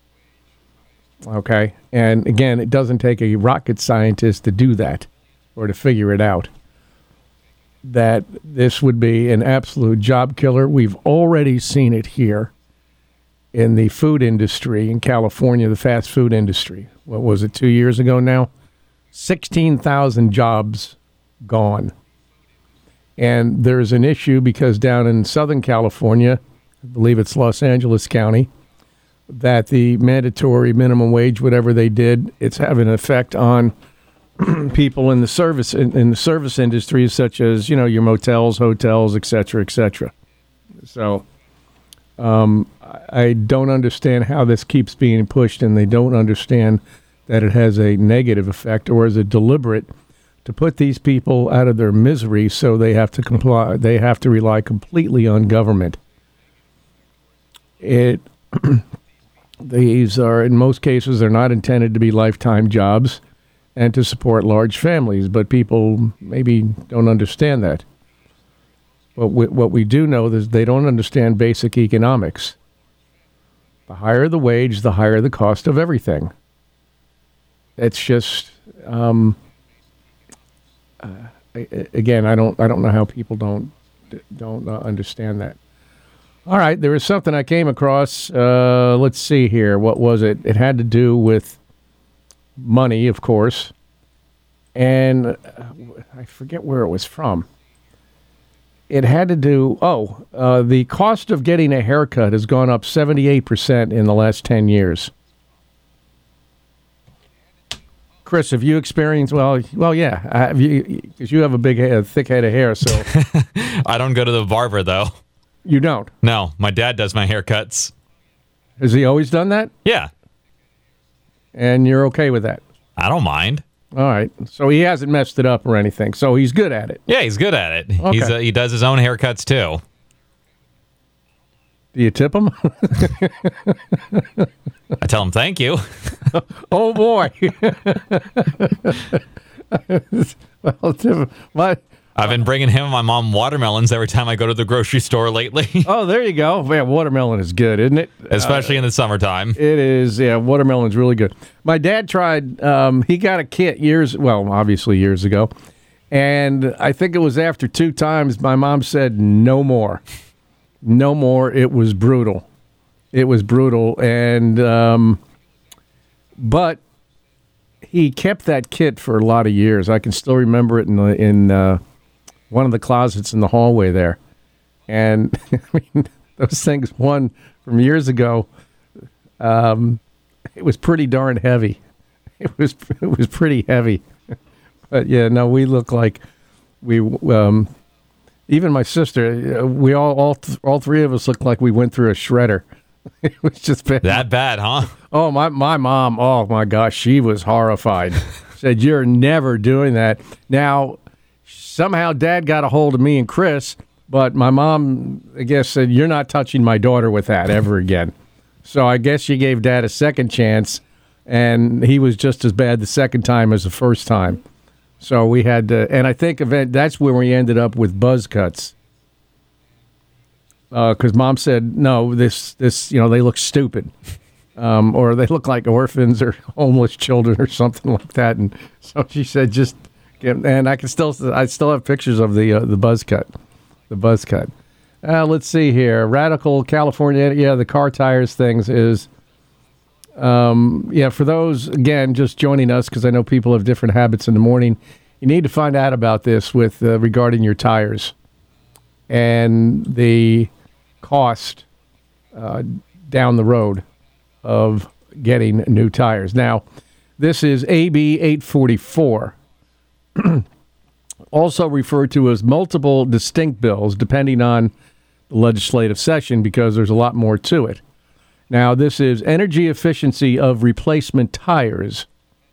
Okay? And again, it doesn't take a rocket scientist to do that or to figure it out. that this would be an absolute job killer. We've already seen it here in the food industry in California, the fast food industry. What was it, two years ago now? sixteen thousand jobs gone. And there's an issue because down in Southern California, I believe it's Los Angeles County, that the mandatory minimum wage, whatever they did, it's having an effect on people in the service in, in the service industries, such as, you know, your motels, hotels, et cetera, et cetera. So um, I don't understand how this keeps being pushed, and they don't understand that it has a negative effect, or is it deliberate to put these people out of their misery so they have to comply, they have to rely completely on government. It these are, in most cases, they're not intended to be lifetime jobs and to support large families, but people maybe don't understand that. But we, what we do know is they don't understand basic economics. The higher the wage, the higher the cost of everything. It's just, um, uh, again, I don't, I don't know how people don't, don't uh, understand that. All right, there was something I came across. Uh, let's see here. What was it? It had to do with money, of course, and uh, I forget where it was from. It had to do, oh, uh, the cost of getting a haircut has gone up seventy-eight percent in the last ten years. Chris, have you experienced, well, well, yeah, have you, because you have a big, head, thick head of hair, so. I don't go to the barber, though. You don't? No, my dad does my haircuts. Has he always done that? Yeah. And you're okay with that? I don't mind. All right. So he hasn't messed it up or anything. So he's good at it. Yeah, he's good at it. Okay. He's uh, he does his own haircuts, too. Do you tip him? I tell him thank you. Oh, boy. Well, tip, my... I've been bringing him and my mom watermelons every time I go to the grocery store lately. Oh, there you go. Man, watermelon is good, isn't it? Especially uh, in the summertime. It is. Yeah, watermelon's really good. My dad tried, um, he got a kit years, well, obviously years ago. And I think it was after two times, my mom said, no more. No more. It was brutal. It was brutal. And, um, but he kept that kit for a lot of years. I can still remember it in the, in, uh, one of the closets in the hallway there. And I mean, those things, one from years ago, um, it was pretty darn heavy. It was it was pretty heavy. But yeah, no, we look like we, um, even my sister, we all, all, th- all three of us looked like we went through a shredder. It was just bad. That bad, huh? Oh, my, my mom, oh my gosh, she was horrified. Said, you're never doing that. Now, somehow Dad got a hold of me and Chris, but my mom, I guess, said, you're not touching my daughter with that ever again. So I guess she gave Dad a second chance, and he was just as bad the second time as the first time. So we had to, and I think event, that's where we ended up with buzz cuts. Because uh, Mom said, no, this, this, you know, they look stupid. Um, or they look like orphans or homeless children or something like that. And so she said, just... And I can still, I still have pictures of the uh, the buzz cut, the buzz cut. Uh, let's see here, Radical California. Yeah, the car tires things is, um, yeah. For those again just joining us, because I know people have different habits in the morning. You need to find out about this with uh, regarding your tires and the cost uh, down the road of getting new tires. Now, this is A B eight forty-four. Also referred to as multiple distinct bills, depending on the legislative session, because there's a lot more to it. Now, this is energy efficiency of replacement tires.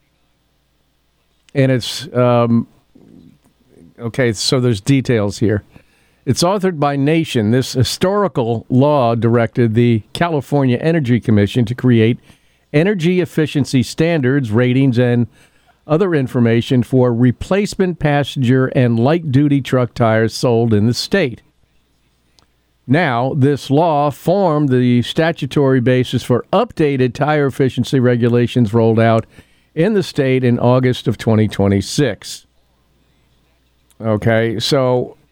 And it's, um, okay, so there's details here. It's authored by Nation. This historical law directed the California Energy Commission to create energy efficiency standards, ratings, and other information for replacement passenger and light-duty truck tires sold in the state. Now, this law formed the statutory basis for updated tire efficiency regulations rolled out in the state in August of twenty twenty-six. Okay, so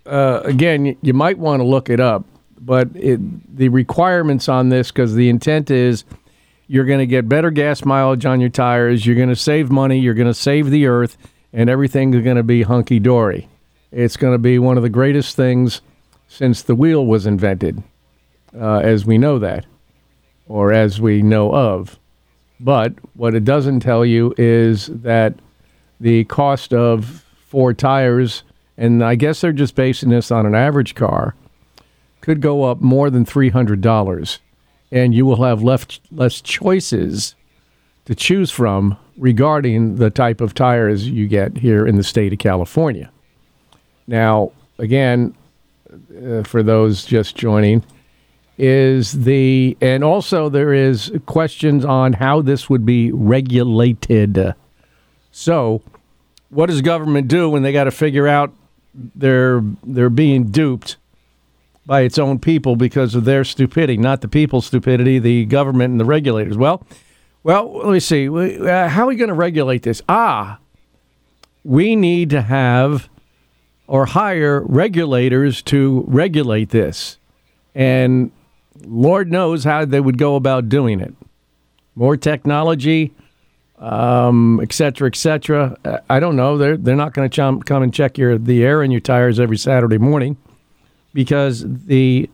uh, again, y- you might want to look it up, but it, the requirements on this, because the intent is you're going to get better gas mileage on your tires, you're going to save money, you're going to save the earth, and everything is going to be hunky-dory. It's going to be one of the greatest things since the wheel was invented, uh, as we know that, or as we know of. But what it doesn't tell you is that the cost of four tires, and I guess they're just basing this on an average car, could go up more than three hundred dollars. And you will have left less choices to choose from regarding the type of tires you get here in the state of California. Now, again, uh, for those just joining, is the, and also there is questions on how this would be regulated. So, what does government do when they got to figure out they're they're being duped by its own people because of their stupidity, not the people's stupidity, the government and the regulators? Well, well, let me see. Uh, how are we going to regulate this? Ah, we need to have or hire regulators to regulate this. And Lord knows how they would go about doing it. More technology, um, et cetera, et cetera. I don't know. They're, they're not going to ch- come and check your the air in your tires every Saturday morning, because the,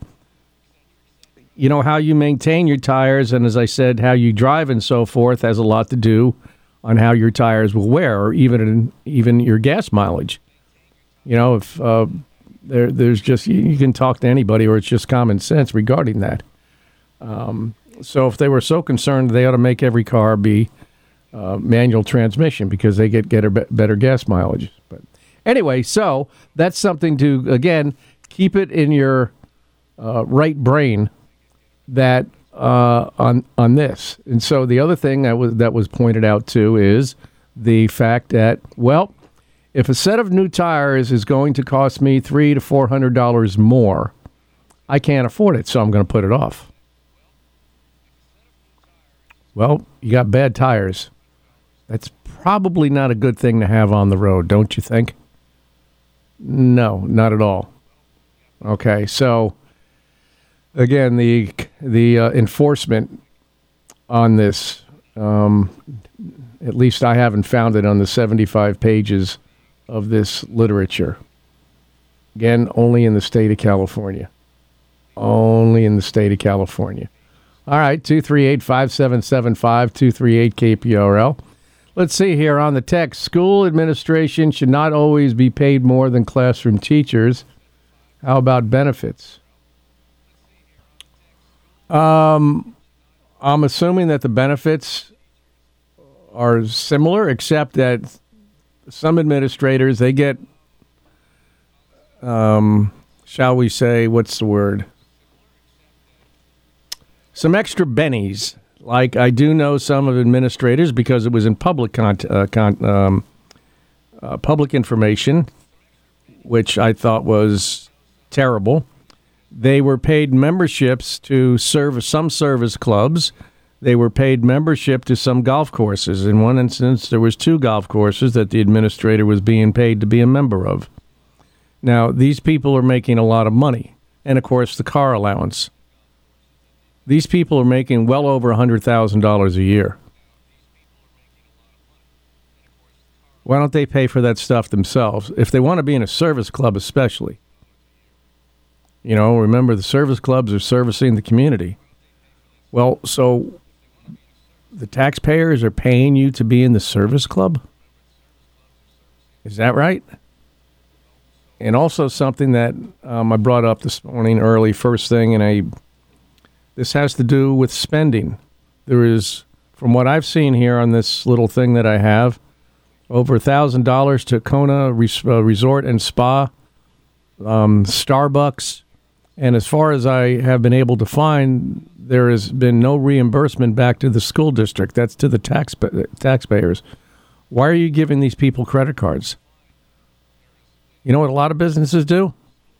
you know, how you maintain your tires and, as I said, how you drive and so forth has a lot to do on how your tires will wear, or even even your gas mileage. You know, if uh, there there's just, you, you can talk to anybody, or it's just common sense regarding that. Um, so if they were so concerned, they ought to make every car be uh, manual transmission, because they get get a be- better gas mileage. But anyway, so that's something to, again, keep it in your uh, right brain that uh, on on this. And so the other thing that was that was pointed out too is the fact that, well, if a set of new tires is going to cost me three to four hundred dollars more, I can't afford it, so I'm going to put it off. Well, you got bad tires. That's probably not a good thing to have on the road, don't you think? No, not at all. Okay, so again, the the uh, enforcement on this, um, at least I haven't found it on the seventy-five pages of this literature. Again, only in the state of California. Only in the state of California. All right, two three eight, five seven seven five, two three eight K P R L. Let's see here on the text. School administration should not always be paid more than classroom teachers. How about benefits? Um, I'm assuming that the benefits are similar, except that some administrators, they get, um, shall we say, what's the word? Some extra bennies. Like, I do know some of administrators, because it was in public con- uh, con- um, uh, public information, which I thought was terrible. They were paid memberships to serve some service clubs. They were paid membership to some golf courses. In one instance, there was two golf courses that the administrator was being paid to be a member of. Now, these people are making a lot of money. And, of course, the car allowance. These people are making well over one hundred thousand dollars a year. Why don't they pay for that stuff themselves? If they want to be in a service club especially. You know, remember, the service clubs are servicing the community. Well, so the taxpayers are paying you to be in the service club? Is that right? And also something that um, I brought up this morning early, first thing, and I... This has to do with spending. There is, from what I've seen here on this little thing that I have, over one thousand dollars to Kona Res- uh, Resort and Spa, um, Starbucks, and as far as I have been able to find, there has been no reimbursement back to the school district. That's to the tax taxpayers. Why are you giving these people credit cards? You know what a lot of businesses do?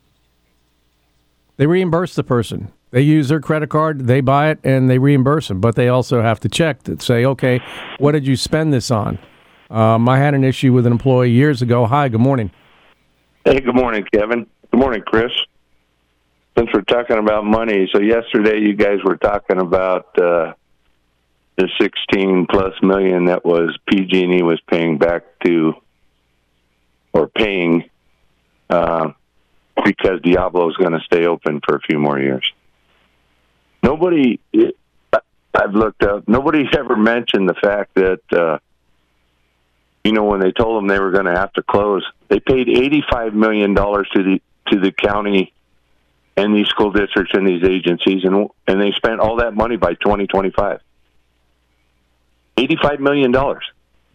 They reimburse the person. They use their credit card, they buy it, and they reimburse them. But they also have to check to say, okay, what did you spend this on? Um, I had an issue with an employee years ago. Hi, good morning. Hey, good morning, Kevin. Good morning, Chris. Since we're talking about money, so yesterday you guys were talking about uh, the sixteen plus million that was P G and E was paying back to, or paying, uh, because Diablo is going to stay open for a few more years. Nobody, I've looked up, nobody's ever mentioned the fact that, uh, you know, when they told them they were going to have to close, they paid eighty-five million dollars to the to the county and these school districts and these agencies, and and they spent all that money by twenty twenty-five. eighty-five million dollars.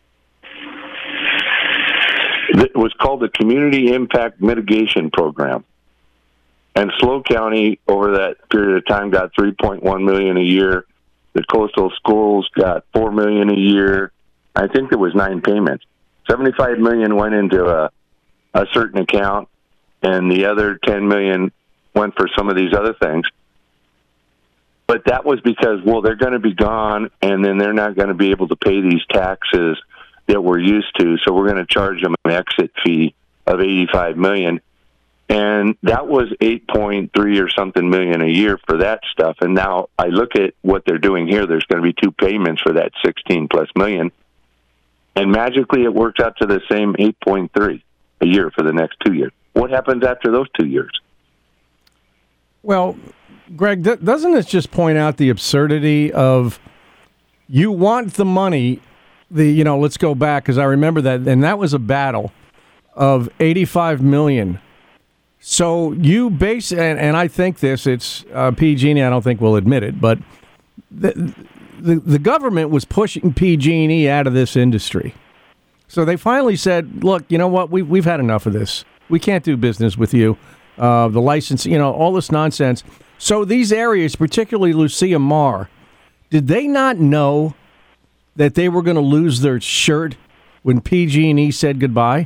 It was called the Community Impact Mitigation Program. And SLO County, over that period of time, got three point one million dollars a year. The coastal schools got four million dollars a year. I think there was nine payments. seventy-five million dollars went into a, a certain account, and the other ten million dollars went for some of these other things. But that was because, well, they're going to be gone, and then they're not going to be able to pay these taxes that we're used to, so we're going to charge them an exit fee of eighty-five million dollars. And that was eight point three or something million a year for that stuff. And now I look at what they're doing here. There's going to be two payments for that sixteen plus million. And magically it works out to the same eight point three a year for the next two years. What happens after those two years? Well, Greg, th- doesn't this just point out the absurdity of you want the money, the, you know, let's go back, because I remember that, and that was a battle of eighty-five million dollars. So you base, and, and I think this, it's uh, P G and E, I don't think will admit it, but the, the the government was pushing P G and E out of this industry. So they finally said, look, you know what, we, we've had enough of this. We can't do business with you. Uh, the license, you know, all this nonsense. So these areas, particularly Lucia Mar, did they not know that they were going to lose their shirt when P G and E said goodbye?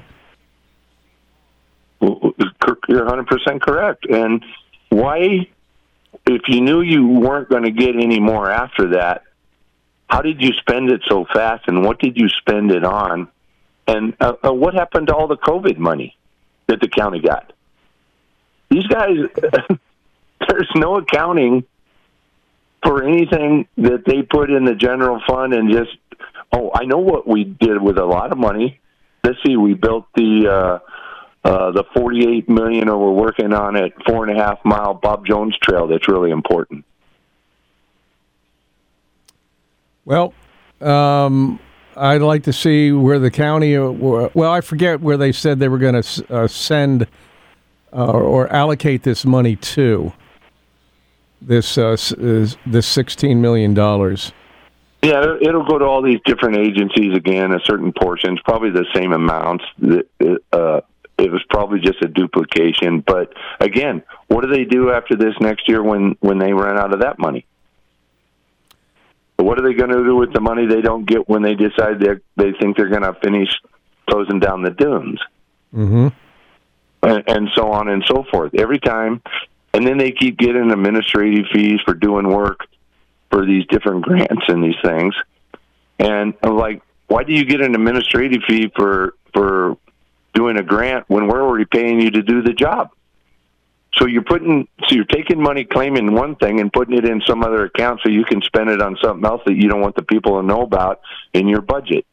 You're one hundred percent correct. And why, if you knew you weren't going to get any more after that, how did you spend it so fast, and what did you spend it on? And uh, uh, what happened to all the COVID money that the county got? These guys, there's no accounting for anything that they put in the general fund and just, oh, I know what we did with a lot of money. Let's see, we built the uh, uh, the forty-eight million dollars, or we're working on it, four and a half mile Bob Jones Trail. That's really important. Well, um, I'd like to see where the county, uh, well, I forget where they said they were going to uh, send uh, or allocate this money to, this uh, is this sixteen million dollars. Yeah, it'll go to all these different agencies again, a certain portions, probably the same amounts. Uh, it was probably just a duplication. But again, what do they do after this next year when, when they run out of that money? What are they going to do with the money they don't get when they decide they they think they're going to finish closing down the dunes? Mm-hmm. And, and so on and so forth. Every time. And then they keep getting administrative fees for doing work for these different grants and these things. And I'm like, why do you get an administrative fee for for doing a grant when we're already paying you to do the job? So you're putting, so you're taking money, claiming one thing, and putting it in some other account so you can spend it on something else that you don't want the people to know about in your budget.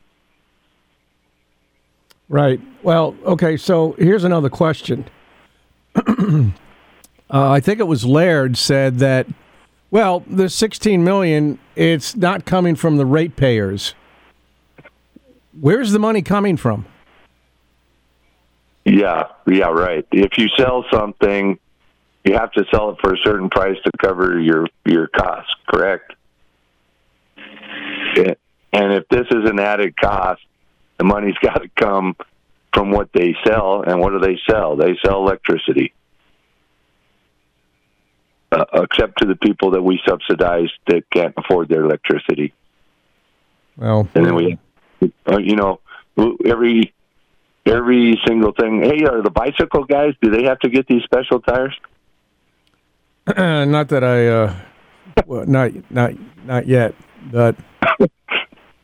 Right. Well, okay. So here's another question. uh, I think it was Laird said that, well, the sixteen million dollars, it's not coming from the ratepayers. Where's the money coming from? Yeah, yeah, right. If you sell something, you have to sell it for a certain price to cover your, your costs, correct? And if this is an added cost, the money's got to come from what they sell. And what do they sell? They sell electricity. Uh, except to the people that we subsidize that can't afford their electricity. Well, and then we, uh, you know, every every single thing. Hey, are the bicycle guys? Do they have to get these special tires? not that I, uh, well, not not not yet, but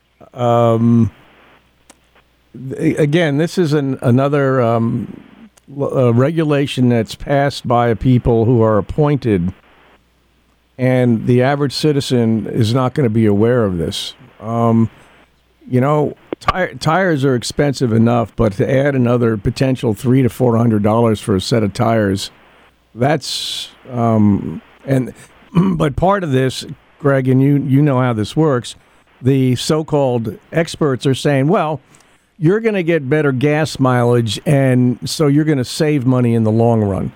um, again, this is an another. Um, a regulation that's passed by people who are appointed, and the average citizen is not going to be aware of this. Um, you know, tire, tires are expensive enough, but to add another potential three to four hundred dollars for a set of tires, that's um, and but part of this, Greg, and you you know how this works. The so-called experts are saying, well, you're going to get better gas mileage, and so you're going to save money in the long run.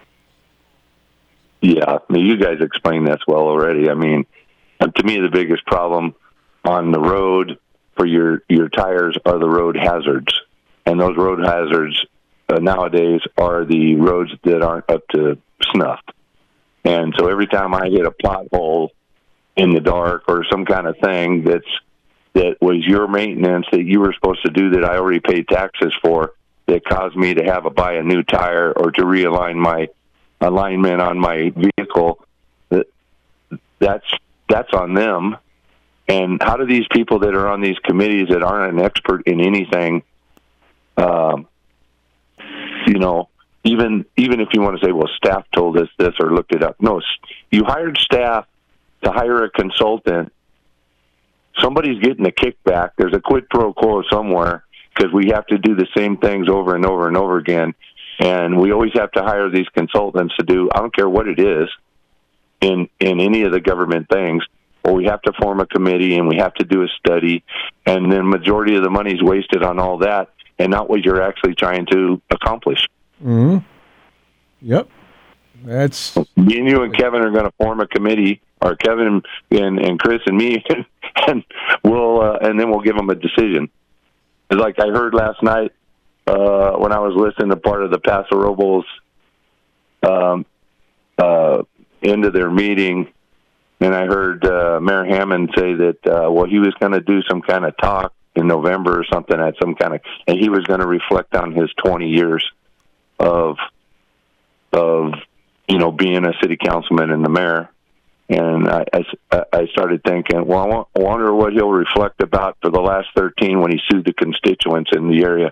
Yeah, I mean, you guys explained this well already. I mean, to me, the biggest problem on the road for your, your tires are the road hazards. And those road hazards uh, nowadays are the roads that aren't up to snuff. And so every time I hit a pothole in the dark or some kind of thing that's that was your maintenance that you were supposed to do that I already paid taxes for, that caused me to have to buy a new tire or to realign my alignment on my vehicle, that that's that's on them. And how do these people that are on these committees that aren't an expert in anything, um, you know, even even if you want to say, well, staff told us this or looked it up. No, you hired staff to hire a consultant. Somebody's getting a kickback. There's a quid pro quo somewhere because we have to do the same things over and over and over again. And we always have to hire these consultants to do, I don't care what it is, in, in any of the government things, or we have to form a committee and we have to do a study, and then majority of the money is wasted on all that and not what you're actually trying to accomplish. Mm-hmm. Yep. That's me and you and Kevin are going to form a committee, or Kevin and, and Chris and me, and we'll uh, and then we'll give them a decision. It's like I heard last night uh, when I was listening to part of the Paso Robles um, uh, end of their meeting, and I heard uh, Mayor Hammond say that uh, well, he was going to do some kind of talk in November or something at some kind of, and he was going to reflect on his twenty years of of you know being a city councilman and the mayor. And I, I, I started thinking, well, I wonder what he'll reflect about for the last thirteen when he sued the constituents in the area.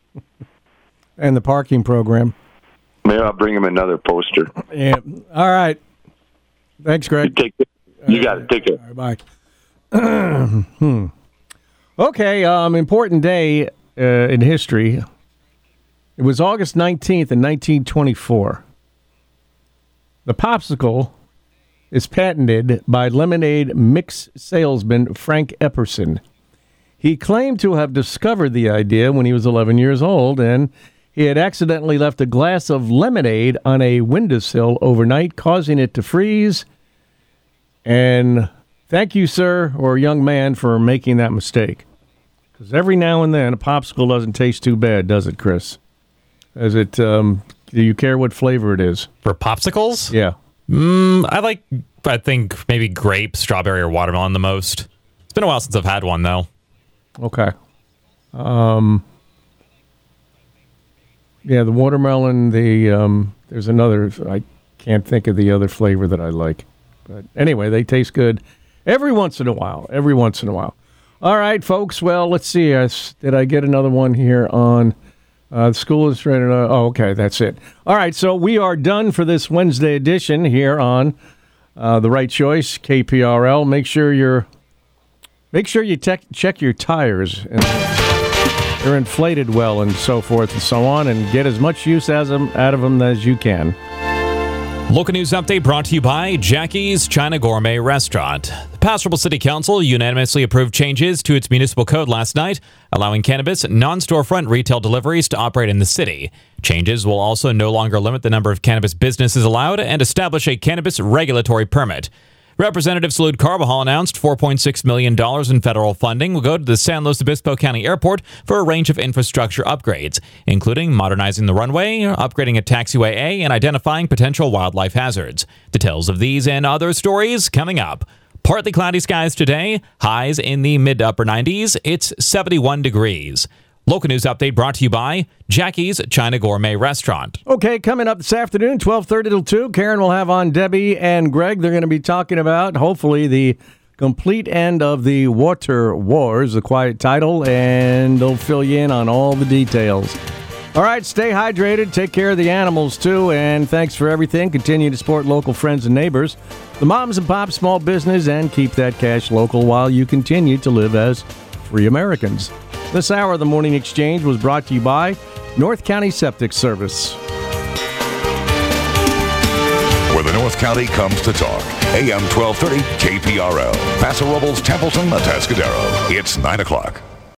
And the parking program. Maybe I'll bring him another poster. Yeah. All right. Thanks, Greg. You, take it. You got it. Take it. All right, bye. hmm. Okay, um, important day uh, in history. It was August nineteenth in nineteen twenty-four. The popsicle is patented by lemonade mix salesman Frank Epperson. He claimed to have discovered the idea when he was eleven years old, and he had accidentally left a glass of lemonade on a windowsill overnight, causing it to freeze. And thank you, sir, or young man, for making that mistake. Because every now and then, a popsicle doesn't taste too bad, does it, Chris? Is it, um, do you care what flavor it is? For popsicles? Yeah. Mm, I like, I think, maybe grape, strawberry, or watermelon the most. It's been a while since I've had one, though. Okay. Um, yeah, the watermelon, the um, there's another, I can't think of the other flavor that I like. But anyway, they taste good every once in a while, every once in a while. All right, folks, well, let's see. Uh, did I get another one here on uh, school is ready to, oh, okay, that's it. All right, so we are done for this Wednesday edition here on uh, The Right Choice, K P R L. Make sure you're, make sure you te- check your tires and they're inflated well and so forth and so on, and get as much use as them, out of them as you can. Local news update brought to you by Jackie's China Gourmet Restaurant. The Paso Robles City Council unanimously approved changes to its municipal code last night, allowing cannabis non-storefront retail deliveries to operate in the city. Changes will also no longer limit the number of cannabis businesses allowed and establish a cannabis regulatory permit. Representative Salud Carbajal announced four point six million dollars in federal funding will go to the San Luis Obispo County Airport for a range of infrastructure upgrades, including modernizing the runway, upgrading a taxiway A, and identifying potential wildlife hazards. Details of these and other stories coming up. Partly cloudy skies today, highs in the mid to upper nineties. It's seventy-one degrees. Local news update brought to you by Jackie's China Gourmet Restaurant. Okay, coming up this afternoon, twelve thirty till two, Karen will have on Debbie and Greg. They're going to be talking about, hopefully, the complete end of the Water Wars, the quiet title, and they'll fill you in on all the details. All right, stay hydrated, take care of the animals too, and thanks for everything. Continue to support local friends and neighbors, the moms and pops small business, and keep that cash local while you continue to live as free Americans. This hour of the Morning Exchange was brought to you by North County Septic Service. Where the North County comes to talk. A M twelve thirty K P R L. Paso Robles, Templeton, Atascadero. It's nine o'clock.